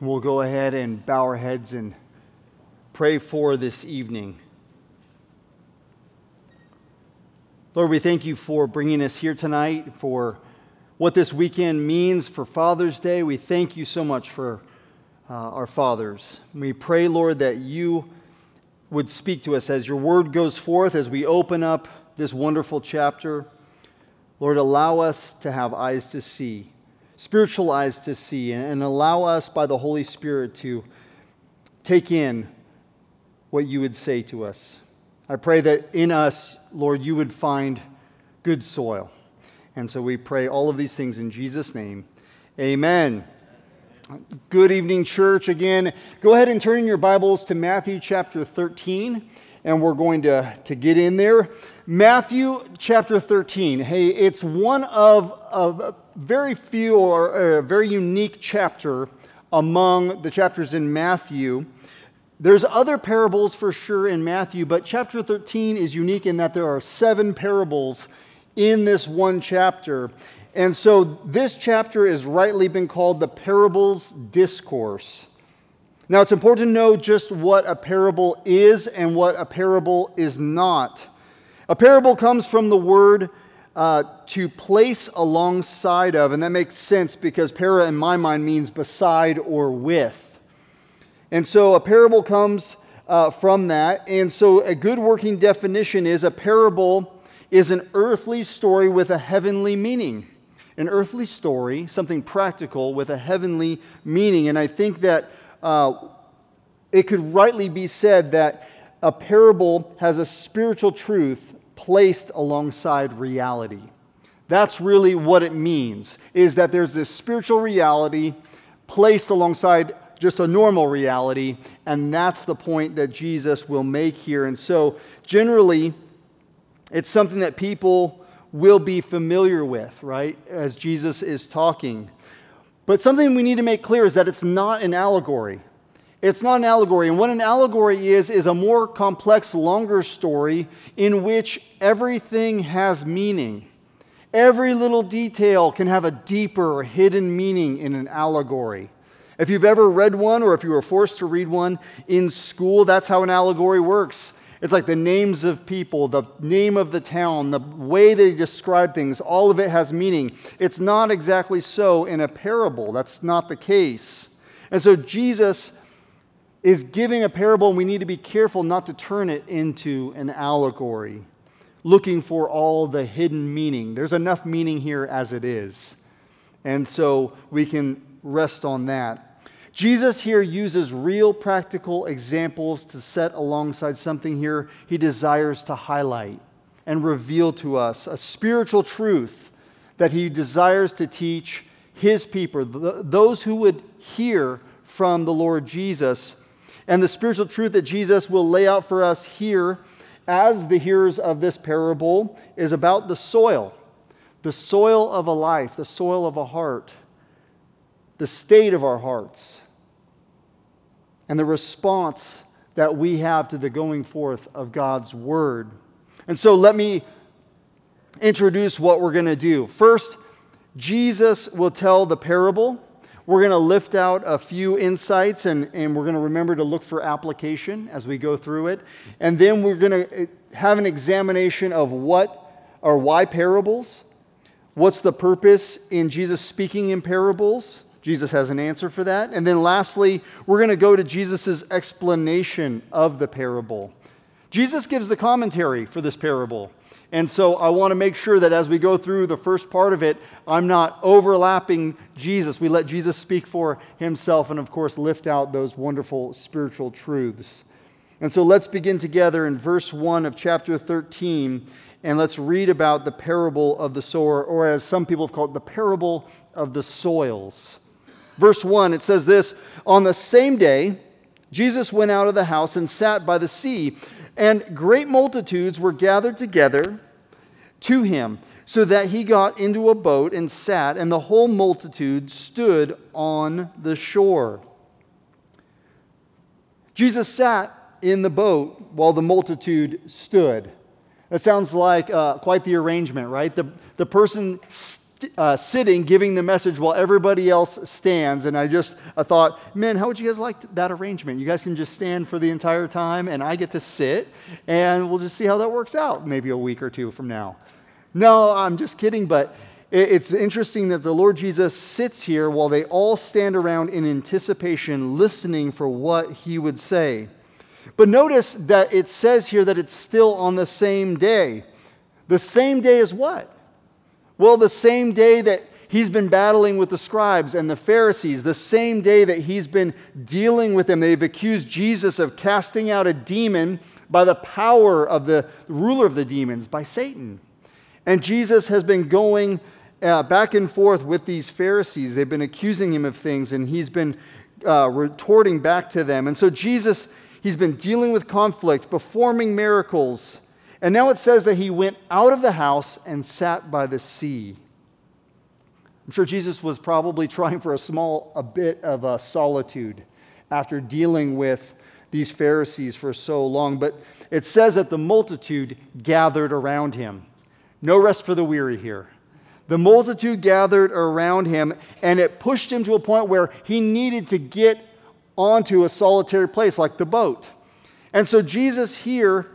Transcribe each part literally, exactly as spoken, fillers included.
We'll go ahead and bow our heads and pray for this evening. Lord, we thank you for bringing us here tonight, for what this weekend means for Father's Day. We thank you so much for uh, our fathers. We pray, Lord, that you would speak to us as your word goes forth, as we open up this wonderful chapter. Lord, allow us to have eyes to see, spiritual eyes to see, and allow us by the Holy Spirit to take in what you would say to us. I pray that in us, Lord, you would find good soil. And so we pray all of these things in Jesus' name. Amen. Good evening, church. Again, go ahead and turn in your Bibles to Matthew chapter thirteen, and we're going to, to get in there. Matthew chapter thirteen. Hey, it's one of, of very few or a very unique chapter among the chapters in Matthew. There's other parables for sure in Matthew, but chapter thirteen is unique in that there are seven parables in this one chapter. And so this chapter has rightly been called the Parables Discourse. Now, it's important to know just what a parable is and what a parable is not. A parable comes from the word uh, to place alongside of, and that makes sense because para in my mind means beside or with. And so a parable comes uh, from that. And so a good working definition is a parable is an earthly story with a heavenly meaning. An earthly story, something practical with a heavenly meaning. And I think that uh, it could rightly be said that a parable has a spiritual truth placed alongside reality. That's really what it means, is that there's this spiritual reality placed alongside just a normal reality, and that's the point that Jesus will make here. And so generally, it's something that people will be familiar with, right, as Jesus is talking. But something we need to make clear is that it's not an allegory. It's not an allegory. And what an allegory is, is a more complex, longer story in which everything has meaning. Every little detail can have a deeper or hidden meaning in an allegory. If you've ever read one, or if you were forced to read one in school, that's how an allegory works. It's like the names of people, the name of the town, the way they describe things, all of it has meaning. It's not exactly so in a parable. That's not the case. And so Jesus is giving a parable, and we need to be careful not to turn it into an allegory, looking for all the hidden meaning. There's enough meaning here as it is. And so we can rest on that. Jesus here uses real practical examples to set alongside something here he desires to highlight and reveal to us, a spiritual truth that he desires to teach his people, those who would hear from the Lord Jesus. And the spiritual truth that Jesus will lay out for us here as the hearers of this parable is about the soil, the soil of a life, the soil of a heart, the state of our hearts, and the response that we have to the going forth of God's Word. And so let me introduce what we're going to do. First, Jesus will tell the parable. We're going to lift out a few insights, and, and we're going to remember to look for application as we go through it. And then we're going to have an examination of what or why parables. What's the purpose in Jesus speaking in parables? Jesus has an answer for that. And then lastly, we're going to go to Jesus' explanation of the parable. Jesus gives the commentary for this parable. And so I want to make sure that as we go through the first part of it, I'm not overlapping Jesus. We let Jesus speak for himself and, of course, lift out those wonderful spiritual truths. And so let's begin together in verse one of chapter thirteen, and let's read about the parable of the sower, or as some people have called it, the parable of the soils. Verse one, it says this, "On the same day, Jesus went out of the house and sat by the sea, and great multitudes were gathered together to him, so that he got into a boat and sat, and the whole multitude stood on the shore." Jesus sat in the boat while the multitude stood. That sounds like uh, quite the arrangement, right? The, the person st- uh, sitting giving the message while everybody else stands. And I just I thought, man, how would you guys like that arrangement? You guys can just stand for the entire time and I get to sit and we'll just see how that works out maybe a week or two from now. No, I'm just kidding, but it, it's interesting that the Lord Jesus sits here while they all stand around in anticipation, listening for what he would say. But notice that it says here that it's still on the same day. The same day as what? Well, the same day that he's been battling with the scribes and the Pharisees, the same day that he's been dealing with them. They've accused Jesus of casting out a demon by the power of the ruler of the demons, by Satan. And Jesus has been going uh, back and forth with these Pharisees. They've been accusing him of things, and he's been uh, retorting back to them. And so Jesus, he's been dealing with conflict, performing miracles. And now it says that he went out of the house and sat by the sea. I'm sure Jesus was probably trying for a small, a bit of a solitude after dealing with these Pharisees for so long. But it says that the multitude gathered around him. No rest for the weary here. The multitude gathered around him, and it pushed him to a point where he needed to get onto a solitary place like the boat. And so Jesus here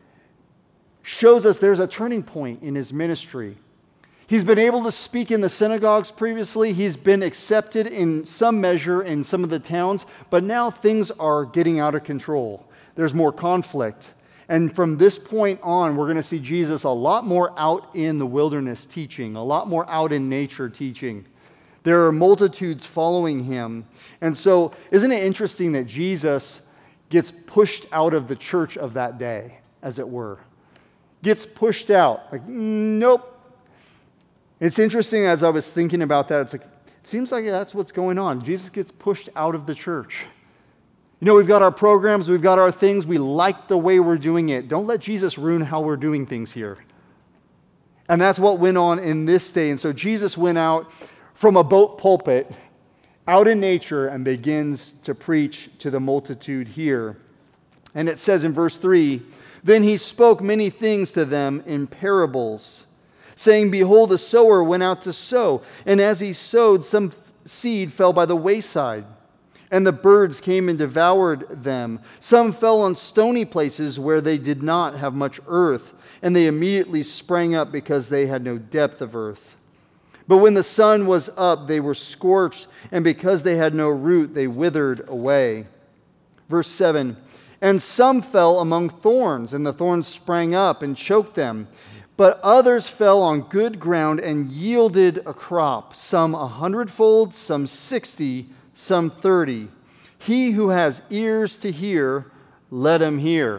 shows us there's a turning point in his ministry. He's been able to speak in the synagogues previously. He's been accepted in some measure in some of the towns, but now things are getting out of control. There's more conflict. And from this point on, we're going to see Jesus a lot more out in the wilderness teaching, a lot more out in nature teaching. There are multitudes following him. And so, isn't it interesting that Jesus gets pushed out of the church of that day, as it were? Gets pushed out. Like, nope. It's interesting as I was thinking about that, it's like, it seems like that's what's going on. Jesus gets pushed out of the church. You know, we've got our programs, we've got our things, we like the way we're doing it. Don't let Jesus ruin how we're doing things here. And that's what went on in this day. And so Jesus went out from a boat pulpit, out in nature, and begins to preach to the multitude here. And it says in verse three, then he spoke many things to them in parables, saying, behold, a sower went out to sow. And as he sowed, some seed fell by the wayside, and the birds came and devoured them. Some fell on stony places where they did not have much earth, and they immediately sprang up because they had no depth of earth. But when the sun was up, they were scorched, and because they had no root, they withered away. Verse seven, and some fell among thorns, and the thorns sprang up and choked them. But others fell on good ground and yielded a crop, some a hundredfold, some sixty, some thirty. He who has ears to hear, let him hear.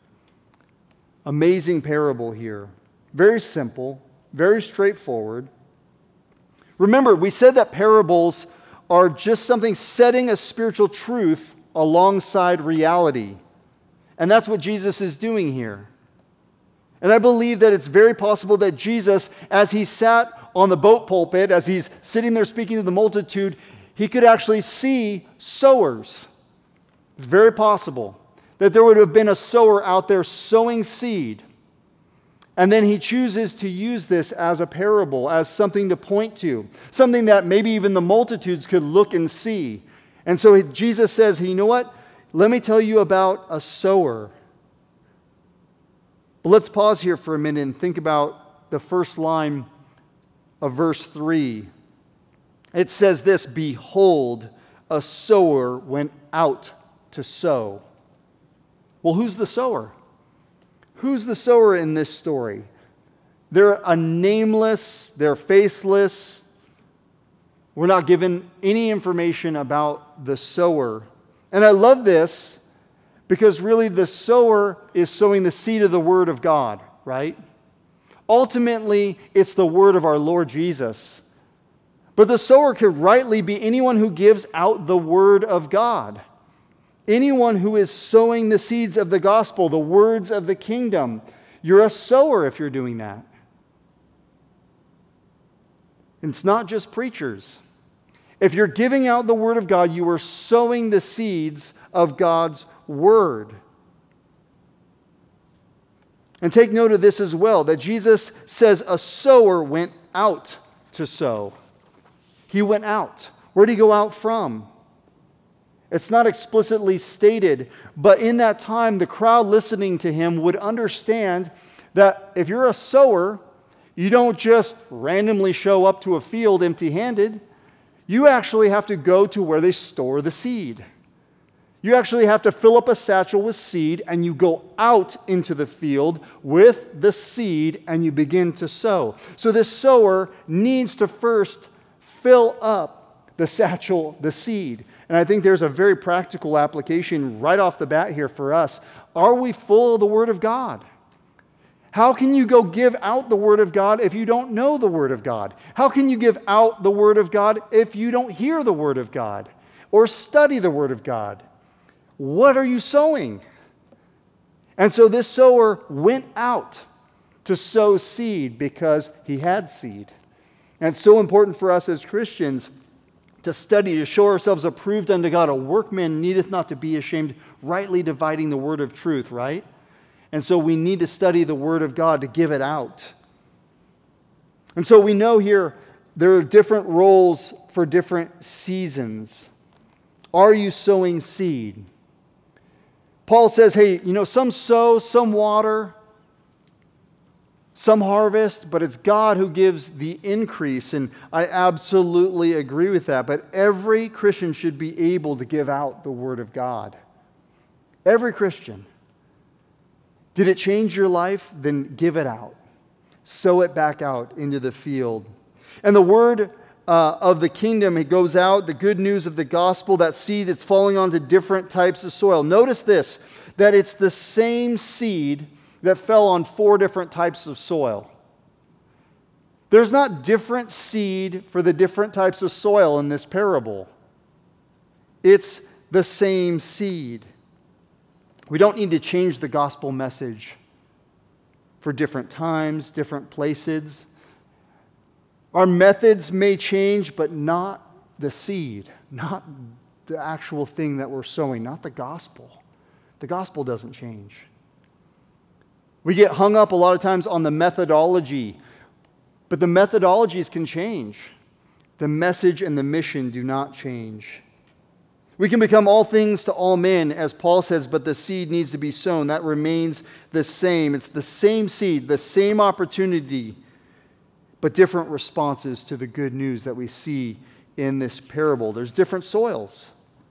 Amazing parable here. Very simple, very straightforward. Remember, we said that parables are just something setting a spiritual truth alongside reality. And that's what Jesus is doing here. And I believe that it's very possible that Jesus, as he sat on the boat pulpit, as he's sitting there speaking to the multitude, he could actually see sowers. It's very possible that there would have been a sower out there sowing seed. And then he chooses to use this as a parable, as something to point to, something that maybe even the multitudes could look and see. And so Jesus says, you know what? Let me tell you about a sower. But let's pause here for a minute and think about the first line of verse three. It says this, behold, a sower went out to sow. Well, who's the sower? Who's the sower in this story? They're a nameless, they're faceless. We're not given any information about the sower. And I love this because really the sower is sowing the seed of the Word of God, right? Ultimately, it's the Word of our Lord Jesus. But the sower could rightly be anyone who gives out the Word of God. Anyone who is sowing the seeds of the gospel, the words of the kingdom. You're a sower if you're doing that. It's not just preachers. If you're giving out the Word of God, you are sowing the seeds of God's Word. And take note of this as well, that Jesus says a sower went out to sow. He went out. Where did he go out from? It's not explicitly stated, but in that time, the crowd listening to him would understand that if you're a sower, you don't just randomly show up to a field empty-handed. You actually have to go to where they store the seed. You actually have to fill up a satchel with seed, and you go out into the field with the seed, and you begin to sow. So this sower needs to first fill up the satchel, the seed. And I think there's a very practical application right off the bat here for us. Are we full of the Word of God? How can you go give out the Word of God if you don't know the Word of God? How can you give out the Word of God if you don't hear the Word of God or study the Word of God? What are you sowing? And so this sower went out to sow seed because he had seed. And it's so important for us as Christians to study, to show ourselves approved unto God. A workman needeth not to be ashamed, rightly dividing the word of truth, right? And so we need to study the Word of God to give it out. And so we know here there are different roles for different seasons. Are you sowing seed? Paul says, hey, you know, some sow, some water, some harvest, but it's God who gives the increase. And I absolutely agree with that. But every Christian should be able to give out the Word of God. Every Christian. Did it change your life? Then give it out. Sow it back out into the field. And the word uh, of the kingdom, it goes out, the good news of the gospel, that seed that's falling onto different types of soil. Notice this, that it's the same seed that fell on four different types of soil. There's not different seed for the different types of soil in this parable. It's the same seed. We don't need to change the gospel message for different times, different places. Our methods may change, but not the seed, not the actual thing that we're sowing, not the gospel. The gospel doesn't change. We get hung up a lot of times on the methodology, but the methodologies can change. The message and the mission do not change. We can become all things to all men, as Paul says, but the seed needs to be sown. That remains the same. It's the same seed, the same opportunity, but different responses to the good news that we see in this parable. There's different soils.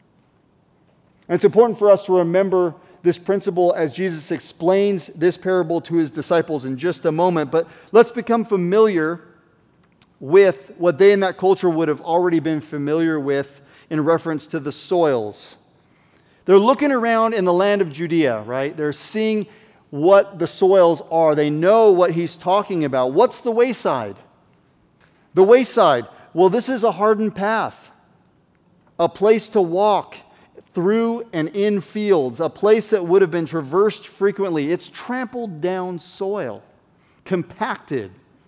And it's important for us to remember this principle as Jesus explains this parable to his disciples in just a moment. But let's become familiar with what they in that culture would have already been familiar with in reference to the soils. They're looking around in the land of Judea, right? They're seeing what the soils are. They know what he's talking about. What's the wayside? The wayside. Well, this is a hardened path, a place to walk through and in fields, a place that would have been traversed frequently. It's trampled down soil, compacted.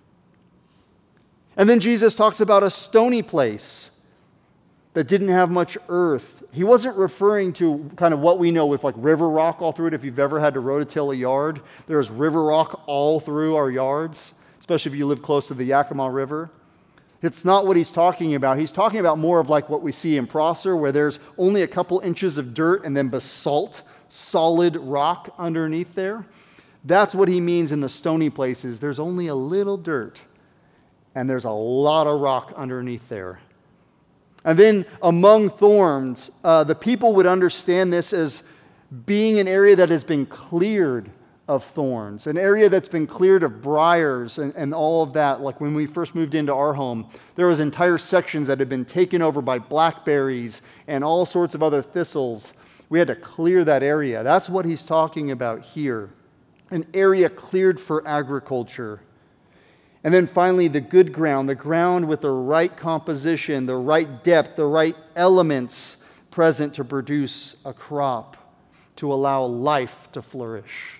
And then Jesus talks about a stony place that didn't have much earth. He wasn't referring to kind of what we know with like river rock all through it. If you've ever had to rototill a yard, there's river rock all through our yards, especially if you live close to the Yakima River. It's not what he's talking about. He's talking about more of like what we see in Prosser, where there's only a couple inches of dirt and then basalt, solid rock underneath there. That's what he means in the stony places. There's only a little dirt and there's a lot of rock underneath there. And then among thorns, uh, the people would understand this as being an area that has been cleared of thorns, an area that's been cleared of briars and, and all of that. Like when we first moved into our home, there was entire sections that had been taken over by blackberries and all sorts of other thistles. We had to clear that area. That's what he's talking about here, an area cleared for agriculture. And then finally, the good ground, the ground with the right composition, the right depth, the right elements present to produce a crop, to allow life to flourish.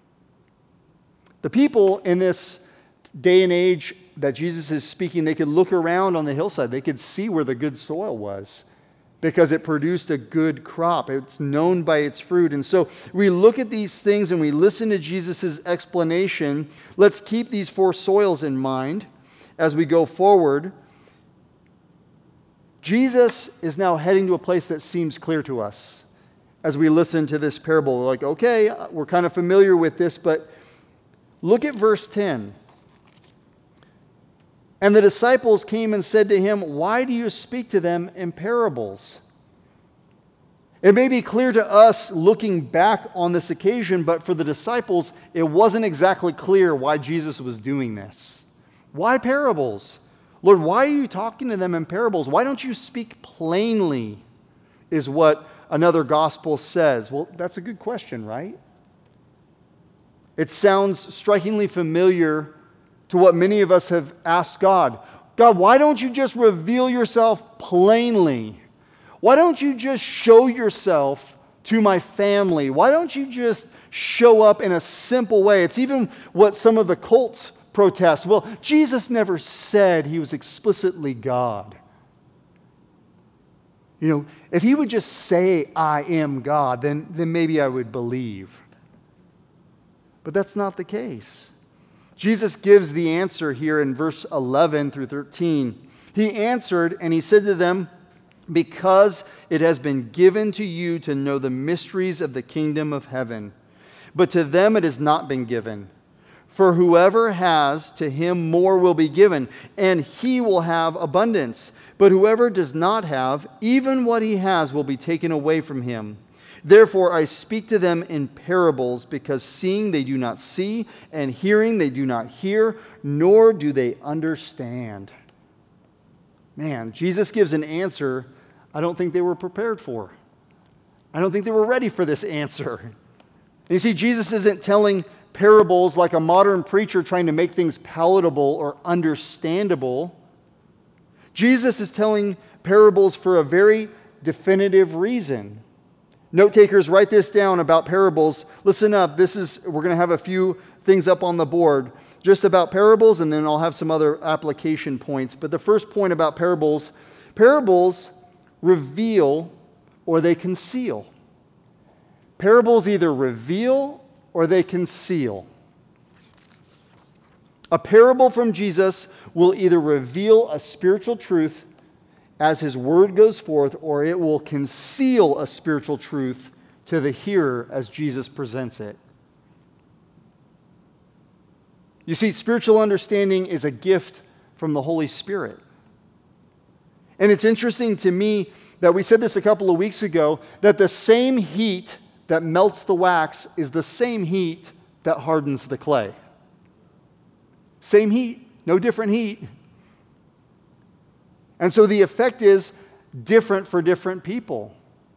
The people in this day and age that Jesus is speaking, they could look around on the hillside. They could see where the good soil was because it produced a good crop. It's known by its fruit. And so we look at these things and we listen to Jesus' explanation. Let's keep these four soils in mind as we go forward, Jesus is now heading to a place that seems clear to us as we listen to this parable. We're like, okay, we're kind of familiar with this, but look at verse ten. And the disciples came and said to him, "Why do you speak to them in parables?" It may be clear to us looking back on this occasion, but for the disciples, it wasn't exactly clear why Jesus was doing this. Why parables? Lord, why are you talking to them in parables? Why don't you speak plainly, is what another gospel says. Well, that's a good question, right? It sounds strikingly familiar to what many of us have asked God. God, why don't you just reveal yourself plainly? Why don't you just show yourself to my family? Why don't you just show up in a simple way? It's even what some of the cults protest. Well, Jesus never said he was explicitly God. You know, if he would just say, "I am God," then, then maybe I would believe. But that's not the case. Jesus gives the answer here in verse eleven through thirteen. He answered and he said to them, "Because it has been given to you to know the mysteries of the kingdom of heaven, but to them it has not been given. For whoever has, to him more will be given, and he will have abundance. But whoever does not have, even what he has will be taken away from him. Therefore I speak to them in parables, because seeing they do not see, and hearing they do not hear, nor do they understand." Man, Jesus gives an answer I don't think they were prepared for. I don't think they were ready for this answer. And you see, Jesus isn't telling parables like a modern preacher trying to make things palatable or understandable. Jesus is telling parables for a very definitive reason. Note takers, write this down about parables. Listen up. This is we're going to have a few things up on the board just about parables, and then I'll have some other application points. But the first point about parables, parables reveal or they conceal. Parables either reveal or they conceal. A parable from Jesus will either reveal a spiritual truth as his word goes forth, or it will conceal a spiritual truth to the hearer as Jesus presents it. You see, spiritual understanding is a gift from the Holy Spirit. And it's interesting to me that we said this a couple of weeks ago, that the same heat that melts the wax is the same heat that hardens the clay. Same heat, no different heat. And so the effect is different for different people.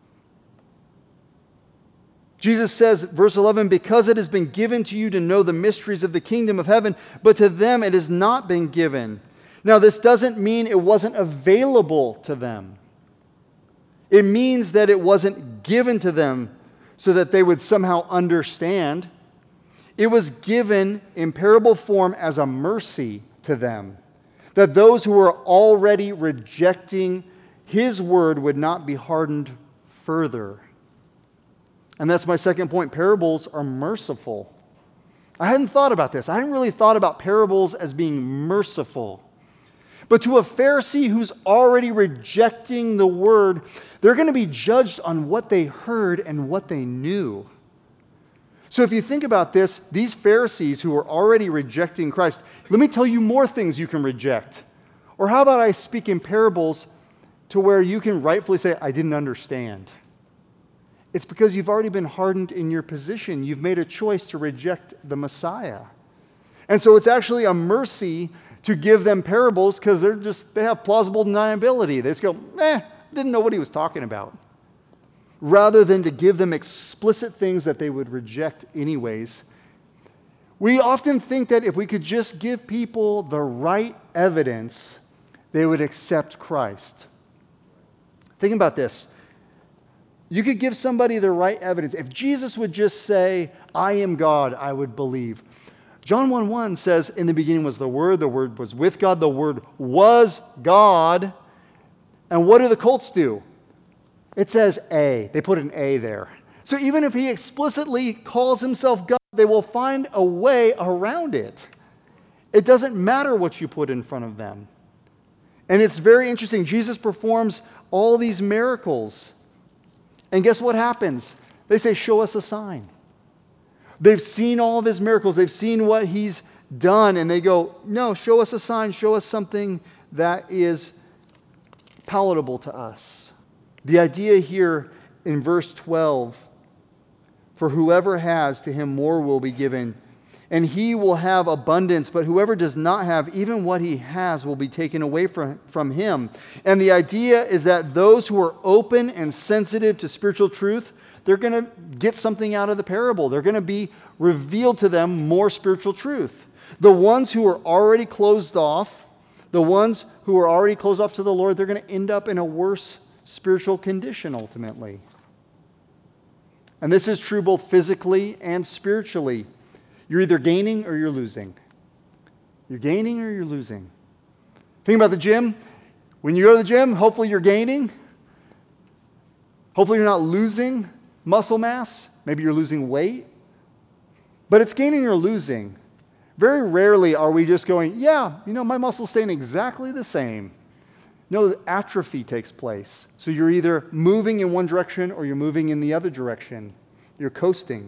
Jesus says, verse eleven, "Because it has been given to you to know the mysteries of the kingdom of heaven, but to them it has not been given." Now, this doesn't mean it wasn't available to them. It means that it wasn't given to them so that they would somehow understand. It was given in parable form as a mercy to them, that those who were already rejecting his word would not be hardened further. And that's my second point. Parables are merciful. I hadn't thought about this. I hadn't really thought about parables as being merciful. But to a Pharisee who's already rejecting the word, they're going to be judged on what they heard and what they knew. So if you think about this, these Pharisees who are already rejecting Christ, let me tell you more things you can reject. Or how about I speak in parables to where you can rightfully say, "I didn't understand." It's because you've already been hardened in your position. You've made a choice to reject the Messiah. And so it's actually a mercy to give them parables because they're just, they have plausible deniability. They just go, eh, didn't know what he was talking about. Rather than to give them explicit things that they would reject anyways. We often think that if we could just give people the right evidence, they would accept Christ. Think about this. You could give somebody the right evidence. If Jesus would just say, "I am God," I would believe. John one one says, "In the beginning was the Word, the Word was with God, the Word was God." And what do the cults do? It says A. They put an A there. So even if he explicitly calls himself God, they will find a way around it. It doesn't matter what you put in front of them. And it's very interesting. Jesus performs all these miracles. And guess what happens? They say, show us a sign. They've seen all of his miracles. They've seen what he's done. And they go, no, show us a sign. Show us something that is palatable to us. The idea here in verse twelve, for whoever has, to him more will be given, and he will have abundance, but whoever does not have, even what he has will be taken away from, from him. And the idea is that those who are open and sensitive to spiritual truth, they're going to get something out of the parable. They're going to be revealed to them more spiritual truth. The ones who are already closed off, the ones who are already closed off to the Lord, they're going to end up in a worse spiritual condition ultimately. And this is true both physically and spiritually. You're either gaining or you're losing. You're gaining or you're losing. Think about the gym. When you go to the gym, hopefully you're gaining. Hopefully you're not losing muscle mass. Maybe you're losing weight. But it's gaining or losing. Very rarely are we just going, yeah, you know, my muscles staying exactly the same. No, atrophy takes place. So you're either moving in one direction or you're moving in the other direction. You're coasting.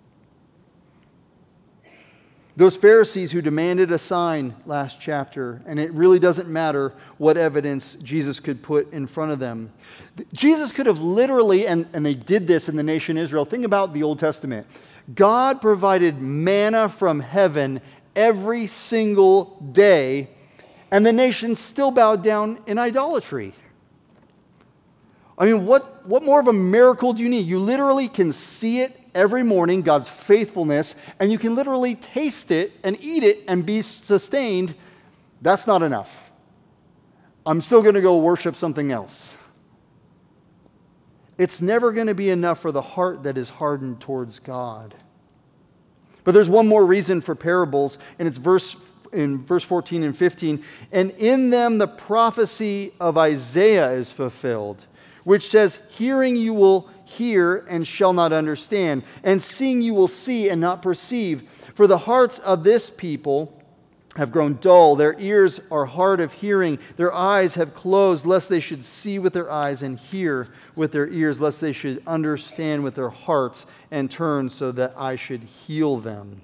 Those Pharisees who demanded a sign last chapter, and it really doesn't matter what evidence Jesus could put in front of them. Jesus could have literally, and, and they did this in the nation Israel. Think about the Old Testament. God provided manna from heaven every single day, and the nation still bowed down in idolatry. I mean, what, what more of a miracle do you need? You literally can see it every morning, God's faithfulness, and you can literally taste it and eat it and be sustained. That's not enough. I'm still going to go worship something else. It's never going to be enough for the heart that is hardened towards God. But there's one more reason for parables, and it's verse in verse fourteen and fifteen. And in them the prophecy of Isaiah is fulfilled, which says, hearing you will hear and shall not understand, and seeing you will see and not perceive. For the hearts of this people have grown dull, their ears are hard of hearing, their eyes have closed, lest they should see with their eyes and hear with their ears, lest they should understand with their hearts and turn so that I should heal them.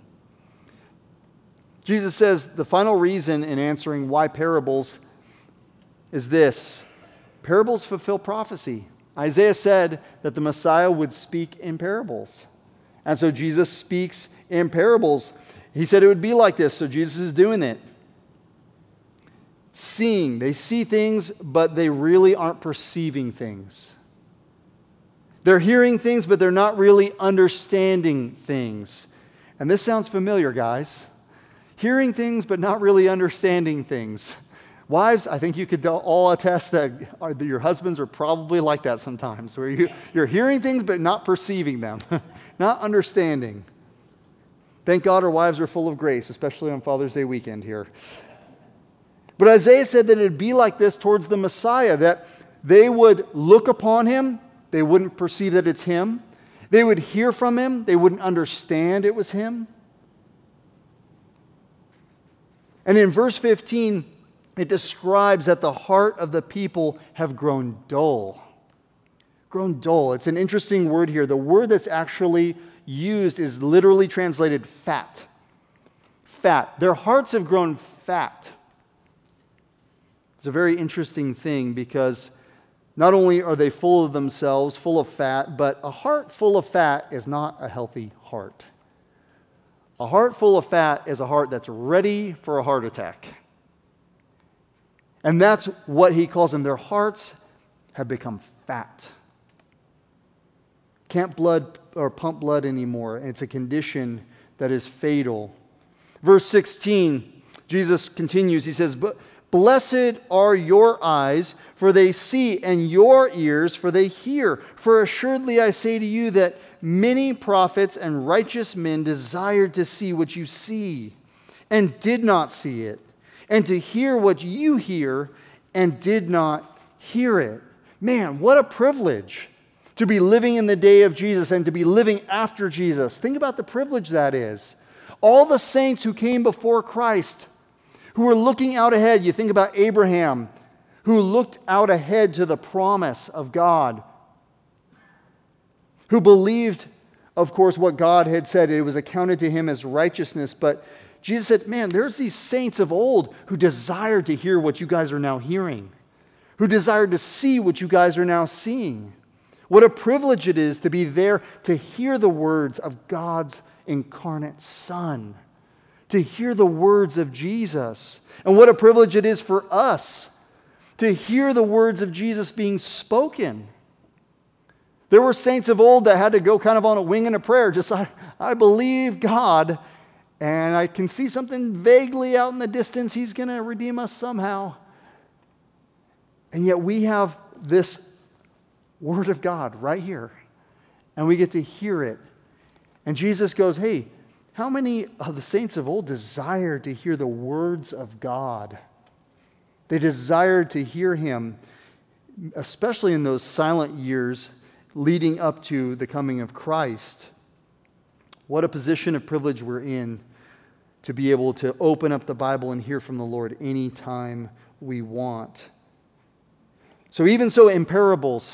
Jesus says the final reason in answering why parables is this. Parables fulfill prophecy. Isaiah said that the Messiah would speak in parables. And so Jesus speaks in parables. He said it would be like this, so Jesus is doing it. Seeing, they see things, but they really aren't perceiving things. They're hearing things, but they're not really understanding things. And this sounds familiar, guys. Hearing things, but not really understanding things. Wives, I think you could all attest that your husbands are probably like that sometimes, where you, you're hearing things, but not perceiving them, not understanding. Thank God our wives are full of grace, especially on Father's Day weekend here. But Isaiah said that it would be like this towards the Messiah, that they would look upon him, they wouldn't perceive that it's him. They would hear from him, they wouldn't understand it was him. And in verse fifteen, it describes that the heart of the people have grown dull. Grown dull. It's an interesting word here. The word that's actually used is literally translated fat. Fat. Their hearts have grown fat. It's a very interesting thing because not only are they full of themselves, full of fat, but a heart full of fat is not a healthy heart. A heart full of fat is a heart that's ready for a heart attack. And that's what he calls them. Their hearts have become fat. Can't blood or pump blood anymore. It's a condition that is fatal. Verse sixteen, Jesus continues. He says, "But blessed are your eyes, for they see, and your ears, for they hear. For assuredly I say to you that many prophets and righteous men desired to see what you see, and did not see it, and to hear what you hear, and did not hear it." Man, what a privilege to be living in the day of Jesus and to be living after Jesus. Think about the privilege that is. All the saints who came before Christ who are looking out ahead. You think about Abraham, who looked out ahead to the promise of God, who believed, of course, what God had said. It was accounted to him as righteousness. But Jesus said, man, there's these saints of old who desired to hear what you guys are now hearing, who desired to see what you guys are now seeing. What a privilege it is to be there to hear the words of God's incarnate Son, to hear the words of Jesus. And what a privilege it is for us to hear the words of Jesus being spoken. There were saints of old that had to go kind of on a wing and a prayer. Just, I, I believe God, and I can see something vaguely out in the distance. He's going to redeem us somehow. And yet we have this Word of God right here, and we get to hear it. And Jesus goes, hey, how many of the saints of old desired to hear the words of God? They desired to hear Him, especially in those silent years leading up to the coming of Christ. What a position of privilege we're in to be able to open up the Bible and hear from the Lord anytime we want. So even so, in parables,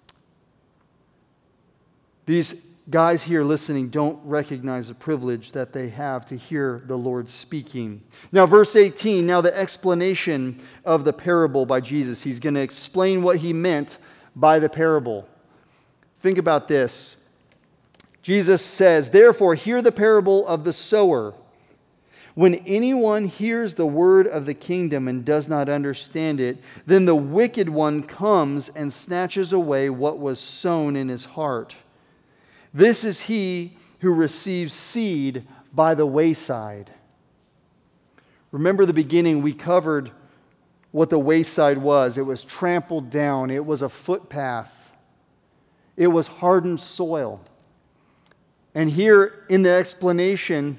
these guys here listening don't recognize the privilege that they have to hear the Lord speaking. Now, verse eighteen, now the explanation of the parable by Jesus. He's going to explain what he meant by the parable. Think about this. Jesus says, therefore, hear the parable of the sower. When anyone hears the word of the kingdom and does not understand it, then the wicked one comes and snatches away what was sown in his heart. This is he who receives seed by the wayside. Remember the beginning, we covered what the wayside was. It was trampled down. It was a footpath. It was hardened soil. And here in the explanation,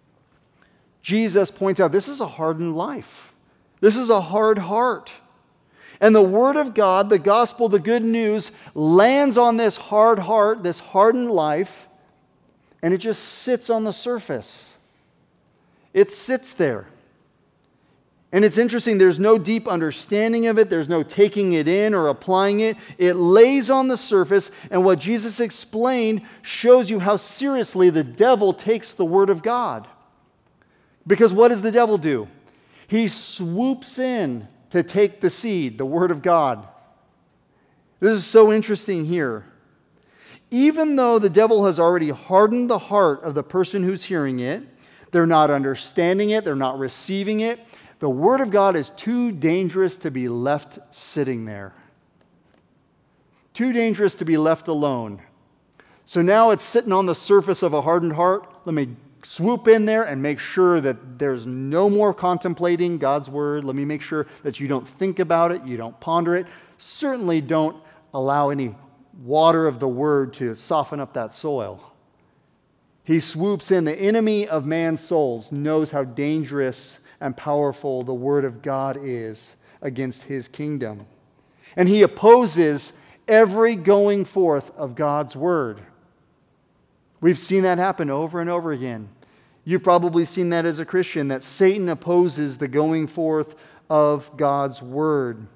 Jesus points out this is a hardened life. This is a hard heart. And the Word of God, the gospel, the good news, lands on this hard heart, this hardened life, and it just sits on the surface. It sits there. And it's interesting, there's no deep understanding of it. There's no taking it in or applying it. It lays on the surface, and what Jesus explained shows you how seriously the devil takes the Word of God. Because what does the devil do? He swoops in to take the seed, the Word of God. This is so interesting here. Even though the devil has already hardened the heart of the person who's hearing it, they're not understanding it, they're not receiving it, the Word of God is too dangerous to be left sitting there. Too dangerous to be left alone. So now it's sitting on the surface of a hardened heart. Let me swoop in there and make sure that there's no more contemplating God's Word. Let me make sure that you don't think about it, you don't ponder it. Certainly don't allow any water of the Word to soften up that soil. He swoops in. The enemy of man's souls knows how dangerous and powerful the Word of God is against his kingdom. And he opposes every going forth of God's Word. We've seen that happen over and over again. You've probably seen that as a Christian, that Satan opposes the going forth of God's Word.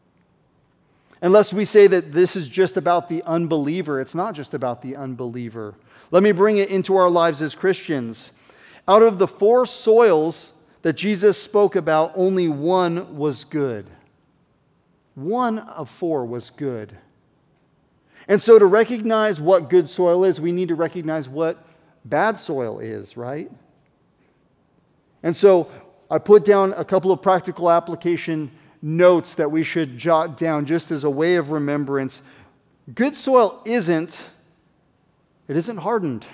Unless we say that this is just about the unbeliever, it's not just about the unbeliever. Let me bring it into our lives as Christians. Out of the four soils that Jesus spoke about, only one was good. One of four was good. And so to recognize what good soil is, we need to recognize what bad soil is, right? And so I put down a couple of practical application notes that we should jot down just as a way of remembrance. Good soil isn't, it isn't hardened.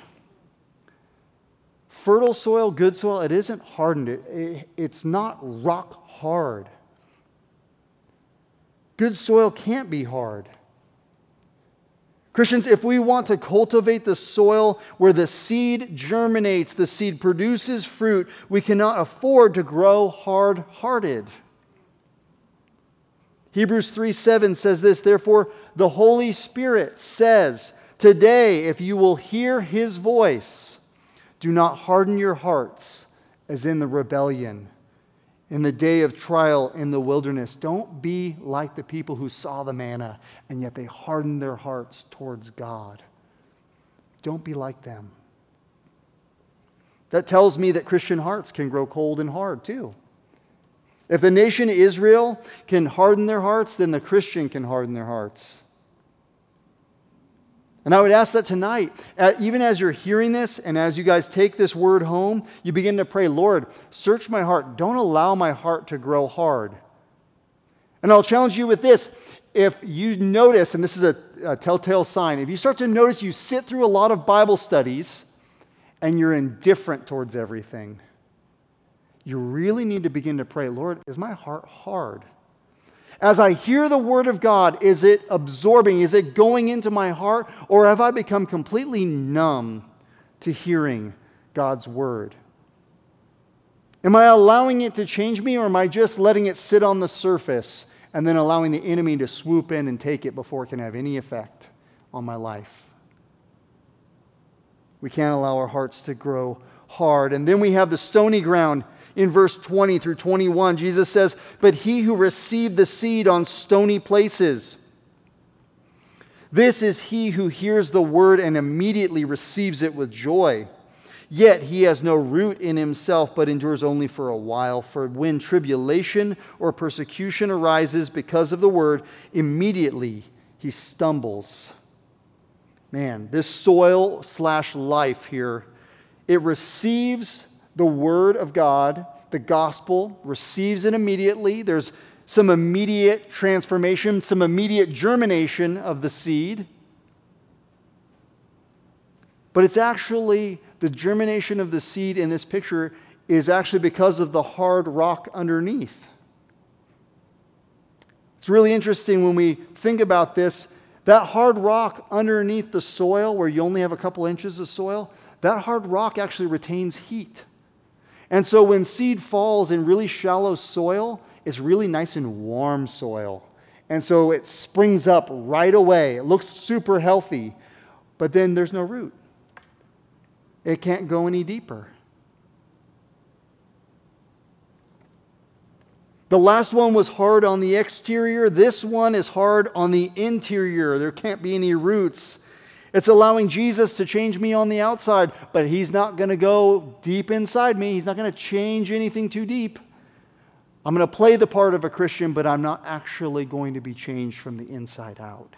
Fertile soil, good soil, it isn't hardened. It, it, it's not rock hard. Good soil can't be hard. Christians, if we want to cultivate the soil where the seed germinates, the seed produces fruit, we cannot afford to grow hard-hearted. Hebrews three seven says this, therefore the Holy Spirit says, today if you will hear His voice, do not harden your hearts as in the rebellion in the day of trial in the wilderness. Don't be like the people who saw the manna and yet they hardened their hearts towards God. Don't be like them. That tells me that Christian hearts can grow cold and hard too. If the nation Israel can harden their hearts, then the Christian can harden their hearts. And I would ask that tonight, even as you're hearing this and as you guys take this word home, you begin to pray, Lord, search my heart. Don't allow my heart to grow hard. And I'll challenge you with this. If you notice, and this is a, a telltale sign, if you start to notice you sit through a lot of Bible studies and you're indifferent towards everything, you really need to begin to pray, Lord, is my heart hard? As I hear the word of God, is it absorbing? Is it going into my heart? Or have I become completely numb to hearing God's word? Am I allowing it to change me, or am I just letting it sit on the surface and then allowing the enemy to swoop in and take it before it can have any effect on my life? We can't allow our hearts to grow hard. And then we have the stony ground. In verse twenty through twenty-one, Jesus says, "But he who received the seed on stony places, this is he who hears the word and immediately receives it with joy. Yet he has no root in himself, but endures only for a while. For when tribulation or persecution arises because of the word, immediately he stumbles." Man, this soil slash life here, it receives the word of God, the gospel, receives it immediately. There's some immediate transformation, some immediate germination of the seed. But it's actually, the germination of the seed in this picture is actually because of the hard rock underneath. It's really interesting when we think about this. That hard rock underneath the soil, where you only have a couple inches of soil, that hard rock actually retains heat. And so when seed falls in really shallow soil, it's really nice and warm soil. And so it springs up right away. It looks super healthy, but then there's no root. It can't go any deeper. The last one was hard on the exterior. This one is hard on the interior. There can't be any roots. It's allowing Jesus to change me on the outside, but he's not going to go deep inside me. He's not going to change anything too deep. I'm going to play the part of a Christian, but I'm not actually going to be changed from the inside out.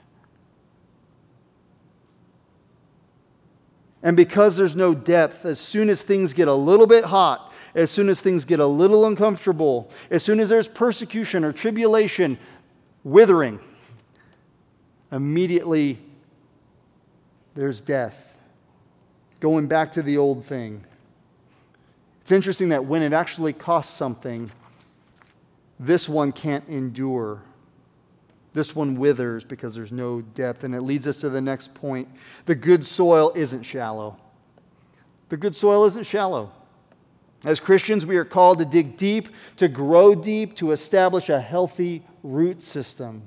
And because there's no depth, as soon as things get a little bit hot, as soon as things get a little uncomfortable, as soon as there's persecution or tribulation, withering, immediately there's death. Going back to the old thing. It's interesting that when it actually costs something, this one can't endure. This one withers because there's no depth. And it leads us to the next point. The good soil isn't shallow. The good soil isn't shallow. As Christians, we are called to dig deep, to grow deep, to establish a healthy root system.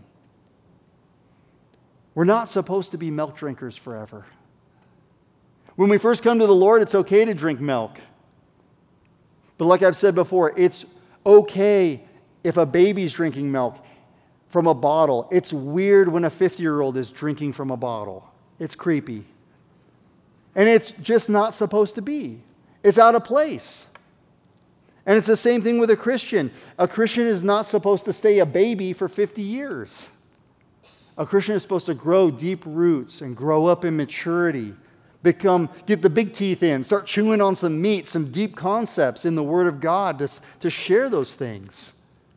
We're not supposed to be milk drinkers forever. When we first come to the Lord, it's okay to drink milk. But like I've said before, it's okay if a baby's drinking milk from a bottle. It's weird when a fifty-year-old is drinking from a bottle. It's creepy. And it's just not supposed to be. It's out of place. And it's the same thing with a Christian. A Christian is not supposed to stay a baby for fifty years. A Christian is supposed to grow deep roots and grow up in maturity. Become, get the big teeth in, start chewing on some meat, some deep concepts in the Word of God to, to share those things.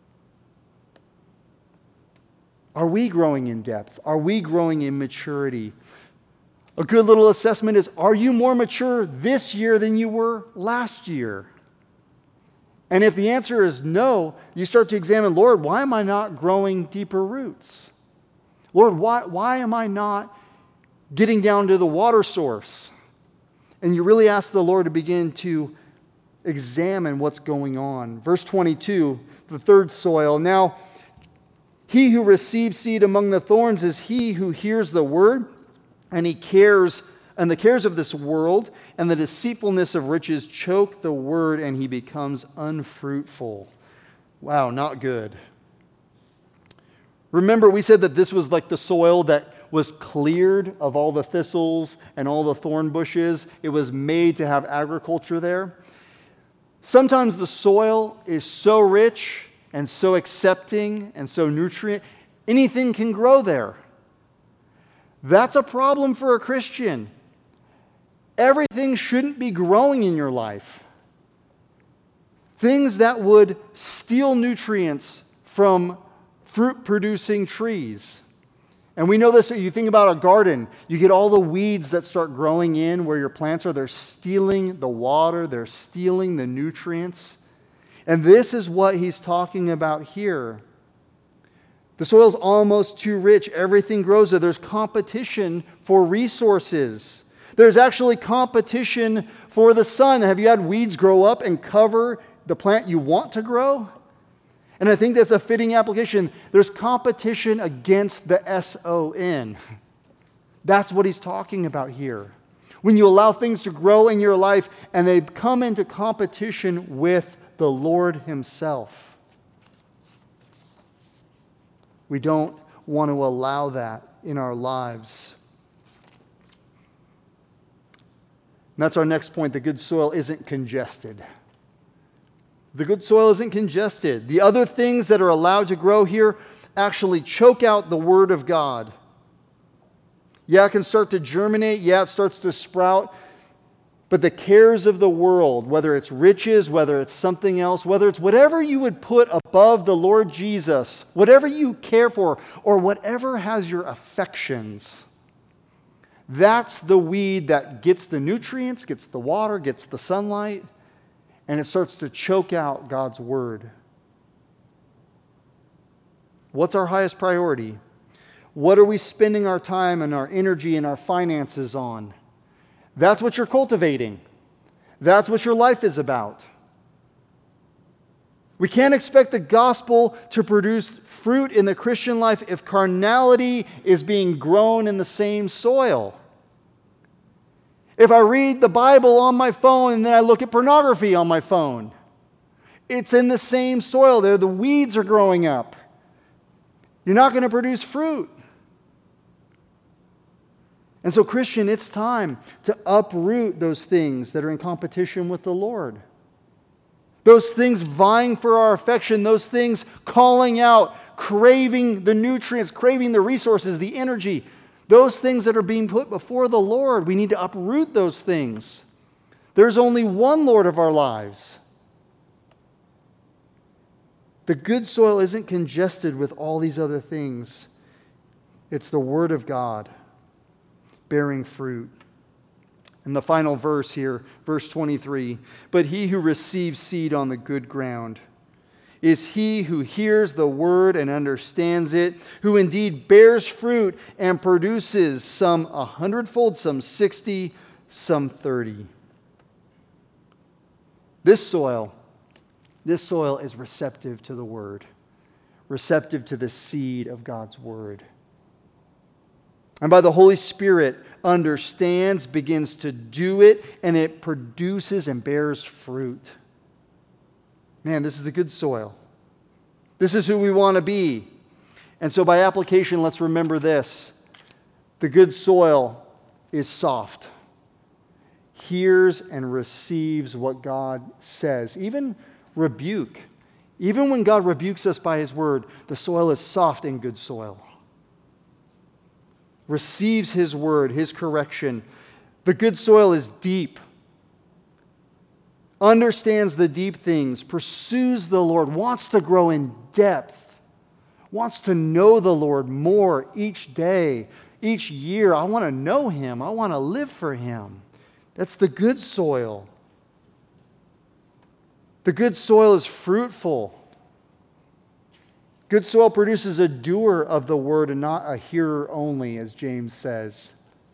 Are we growing in depth? Are we growing in maturity? A good little assessment is, are you more mature this year than you were last year? And if the answer is no, you start to examine, Lord, why am I not growing deeper roots? Lord, why, why am I not getting down to the water source? And you really ask the Lord to begin to examine what's going on. Verse twenty-two, the third soil. Now, he who receives seed among the thorns is he who hears the word, and he cares, and the cares of this world and the deceitfulness of riches choke the word, and he becomes unfruitful. Wow, not good. Remember, we said that this was like the soil that was cleared of all the thistles and all the thorn bushes. It was made to have agriculture there. Sometimes the soil is so rich and so accepting and so nutrient, anything can grow there. That's a problem for a Christian. Everything shouldn't be growing in your life. Things that would steal nutrients from fruit-producing trees. And we know this, you think about a garden, you get all the weeds that start growing in where your plants are, they're stealing the water, they're stealing the nutrients. And this is what he's talking about here. The soil's almost too rich, everything grows there. There's competition for resources. There's actually competition for the sun. Have you had weeds grow up and cover the plant you want to grow? And I think that's a fitting application. There's competition against the S O N. That's what he's talking about here. When you allow things to grow in your life and they come into competition with the Lord himself. We don't want to allow that in our lives. And that's our next point. The good soil isn't congested. The good soil isn't congested. The other things that are allowed to grow here actually choke out the Word of God. Yeah, it can start to germinate. Yeah, it starts to sprout. But the cares of the world, whether it's riches, whether it's something else, whether it's whatever you would put above the Lord Jesus, whatever you care for, or whatever has your affections, that's the weed that gets the nutrients, gets the water, gets the sunlight, and it starts to choke out God's Word. What's our highest priority? What are we spending our time and our energy and our finances on? That's what you're cultivating. That's what your life is about. We can't expect the gospel to produce fruit in the Christian life if carnality is being grown in the same soil. If I read the Bible on my phone and then I look at pornography on my phone, it's in the same soil there. The weeds are growing up. You're not going to produce fruit. And so, Christian, it's time to uproot those things that are in competition with the Lord. Those things vying for our affection, those things calling out, craving the nutrients, craving the resources, the energy. Those things that are being put before the Lord, we need to uproot those things. There's only one Lord of our lives. The good soil isn't congested with all these other things. It's the Word of God bearing fruit. And the final verse here, verse twenty-three, but he who receives seed on the good ground is he who hears the word and understands it, who indeed bears fruit and produces some a hundredfold, some sixty, some thirty. This soil, this soil is receptive to the word, receptive to the seed of God's word. And by the Holy Spirit understands, begins to do it, and it produces and bears fruit. Man, this is the good soil. This is who we want to be. And so by application, let's remember this. The good soil is soft. Hears and receives what God says. Even rebuke. Even when God rebukes us by His word, the soil is soft and good soil. Receives His word, His correction. The good soil is deep. Understands the deep things, pursues the Lord, wants to grow in depth, wants to know the Lord more each day, each year. I want to know Him. I want to live for Him. That's the good soil. The good soil is fruitful. Good soil produces a doer of the word and not a hearer only, as James says.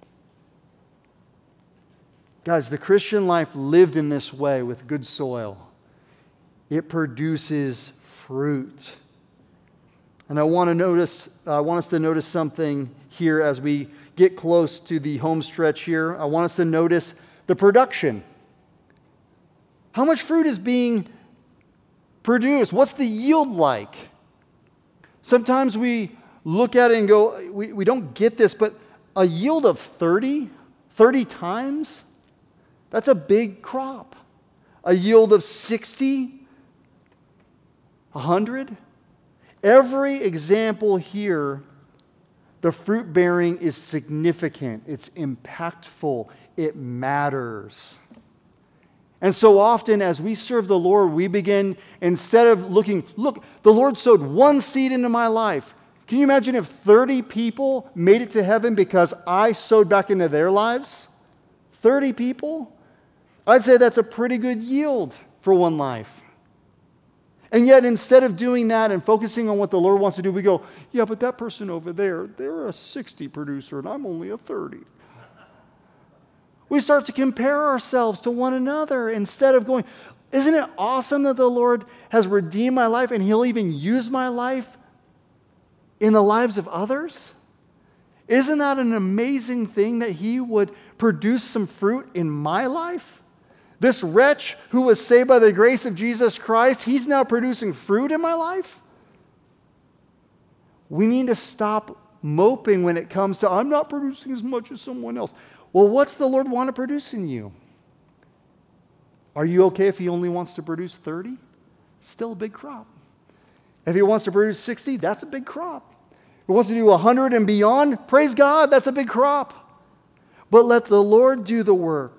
Guys, the Christian life lived in this way with good soil, it produces fruit. And I want to notice, I want us to notice something here as we get close to the home stretch here. I want us to notice the production. How much fruit is being produce? What's the yield like? Sometimes we look at it and go, we, we don't get this, but a yield of thirty, thirty times, that's a big crop. A yield of sixty, one hundred. Every example here, the fruit bearing is significant, it's impactful, it matters. And so often as we serve the Lord, we begin, instead of looking, look, the Lord sowed one seed into my life. Can you imagine if thirty people made it to heaven because I sowed back into their lives? thirty people? I'd say that's a pretty good yield for one life. And yet instead of doing that and focusing on what the Lord wants to do, we go, yeah, but that person over there, they're a sixty producer and I'm only a thirty. We start to compare ourselves to one another instead of going, isn't it awesome that the Lord has redeemed my life and He'll even use my life in the lives of others? Isn't that an amazing thing that He would produce some fruit in my life? This wretch who was saved by the grace of Jesus Christ, he's now producing fruit in my life? We need to stop moping when it comes to, I'm not producing as much as someone else. Well, what's the Lord want to produce in you? Are you okay if He only wants to produce thirty? Still a big crop. If He wants to produce sixty, that's a big crop. If He wants to do one hundred and beyond, praise God, that's a big crop. But let the Lord do the work.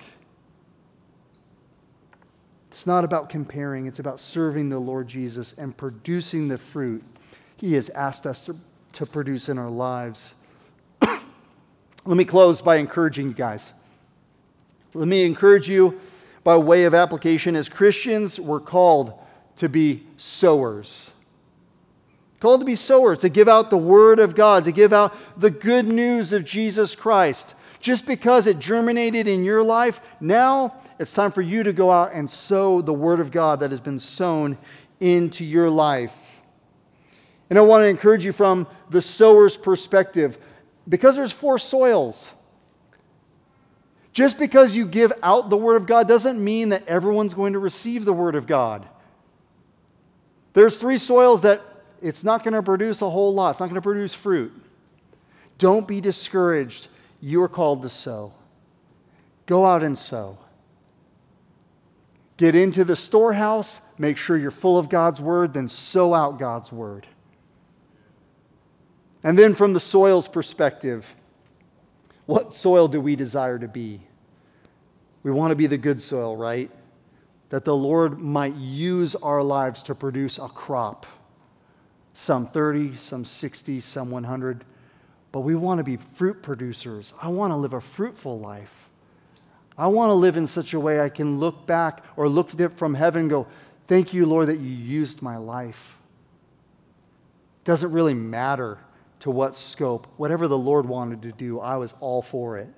It's not about comparing, it's about serving the Lord Jesus and producing the fruit He has asked us to, to produce in our lives. Let me close by encouraging you guys. Let me encourage you by way of application. As Christians, we're called to be sowers. Called to be sowers, to give out the Word of God, to give out the good news of Jesus Christ. Just because it germinated in your life, now it's time for you to go out and sow the Word of God that has been sown into your life. And I want to encourage you from the sower's perspective, because there's four soils. Just because you give out the Word of God doesn't mean that everyone's going to receive the Word of God. There's three soils that it's not going to produce a whole lot. It's not going to produce fruit. Don't be discouraged. You are called to sow. Go out and sow. Get into the storehouse. Make sure you're full of God's Word. Then sow out God's Word. And then from the soil's perspective, what soil do we desire to be? We want to be the good soil, right? That the Lord might use our lives to produce a crop. Some thirty, some sixty, some one hundred. But we want to be fruit producers. I want to live a fruitful life. I want to live in such a way I can look back or look from heaven and go, thank you, Lord, that you used my life. It doesn't really matter to what scope. Whatever the Lord wanted to do, I was all for it.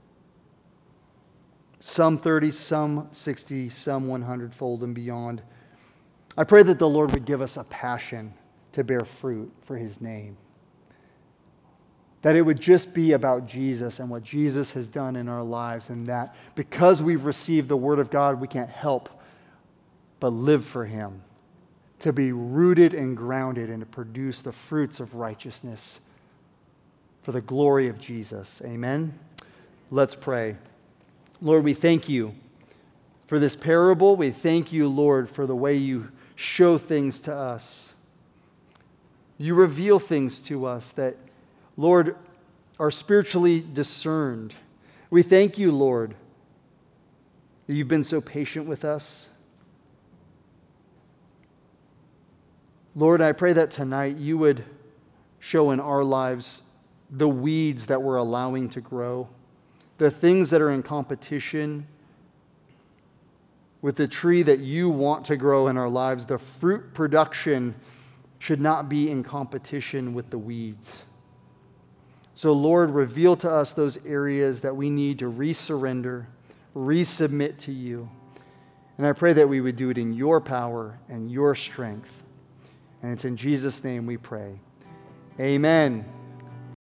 Some thirty, some sixty, some one hundred fold and beyond. I pray that the Lord would give us a passion to bear fruit for His name. That it would just be about Jesus and what Jesus has done in our lives, and that because we've received the Word of God, we can't help but live for Him. To be rooted and grounded and to produce the fruits of righteousness for the glory of Jesus. Amen? Let's pray. Lord, we thank you for this parable. We thank you, Lord, for the way you show things to us. You reveal things to us that, Lord, are spiritually discerned. We thank you, Lord, that you've been so patient with us. Lord, I pray that tonight you would show in our lives the weeds that we're allowing to grow, the things that are in competition with the tree that you want to grow in our lives. The fruit production should not be in competition with the weeds. So, Lord, reveal to us those areas that we need to resurrender, resubmit to you. And I pray that we would do it in your power and your strength. And it's in Jesus' name we pray. Amen.